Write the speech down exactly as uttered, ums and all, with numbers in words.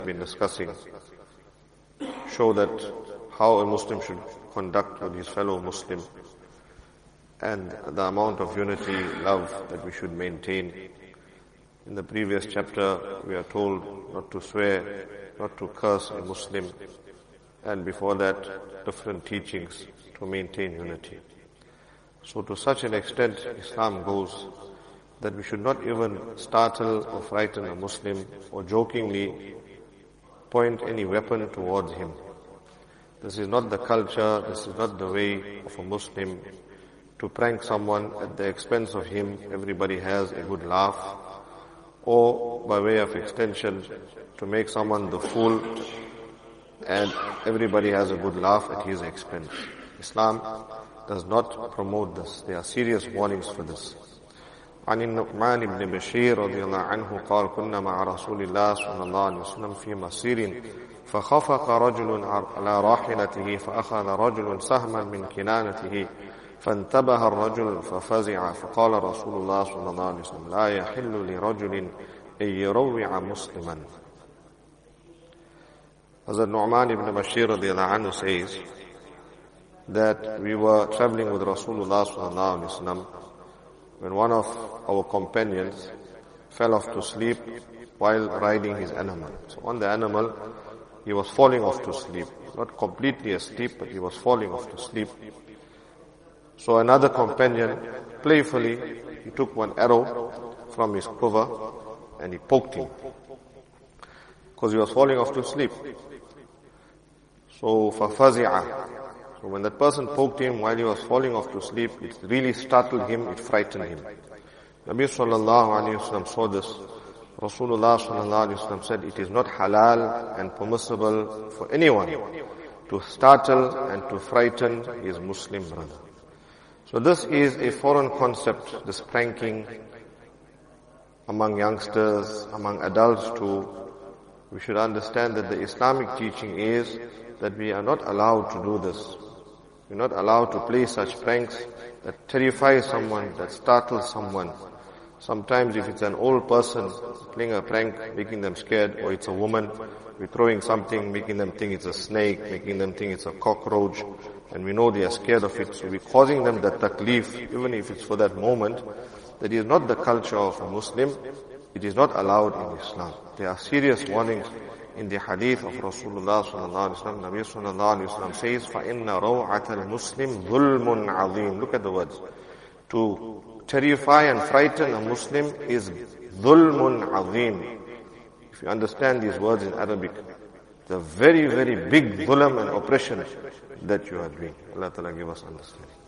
been discussing show that how a Muslim should conduct with his fellow Muslim and the amount of unity, love that we should maintain. In the previous chapter, we are told not to swear, not to curse a Muslim, and before that, different teachings to maintain unity. So to such an extent, Islam goes that we should not even startle or frighten a Muslim or jokingly point any weapon towards him. This is not the culture, this is not the way of a Muslim to prank someone at the expense of him. Everybody has a good laugh, or by way of extension, to make someone the fool and everybody has a good laugh at his expense. Islam does not promote this. There are serious warnings for this. عن النعمان بن بشير رضي الله عنه قال كنا مع رسول الله صلى الله عليه وسلم في مسير فخفق رجل على راحلته فأخذ رجل سهما من كنانته فانتبه الرجل ففزع فقال رسول الله صلى الله عليه وسلم لا يحل لرجل أن يروع مسلما. Hazrat Nu'man ibn Bashir radiallahu anhu says that we were traveling with Rasulullah sallallahu alaihi wasallam when one of our companions fell off to sleep while riding his animal. So on the animal, he was falling off to sleep. Not completely asleep, but he was falling off to sleep. So another companion, playfully, he took one arrow from his quiver and he poked him, because he was falling off to sleep. So, فَفَزِعَ So when that person poked him while he was falling off to sleep, it really startled him, it frightened him. Nabi sallallahu alayhi wa sallam saw this. Rasulullah sallallahu alayhi wa sallam said, it is not halal and permissible for anyone to startle and to frighten his Muslim brother. So this is a foreign concept, this pranking among youngsters, among adults too. We should understand that the Islamic teaching is that we are not allowed to do this. We're not allowed to play such pranks that terrify someone, that startles someone. Sometimes if it's an old person playing a prank, making them scared, or it's a woman, we're throwing something, making them think it's a snake, making them think it's a cockroach, and we know they are scared of it, so we're causing them that taklif, even if it's for that moment. That is not the culture of a Muslim. It is not allowed in Islam. There are serious warnings in the hadith of Rasulullah sallallahu alaihi wasallam. Nabi sallallahu alaihi wasallam says, فَإِنَّ رَوْعَةَ الْمُسْلِمِ ظُلْمٌ عَظِيمٌ. Look at the words. To terrify and frighten a Muslim is ظُلْمٌ عَظِيمٌ. If you understand these words in Arabic, the very, very big dhulam and oppression that you are doing. Allah Ta'ala give us understanding.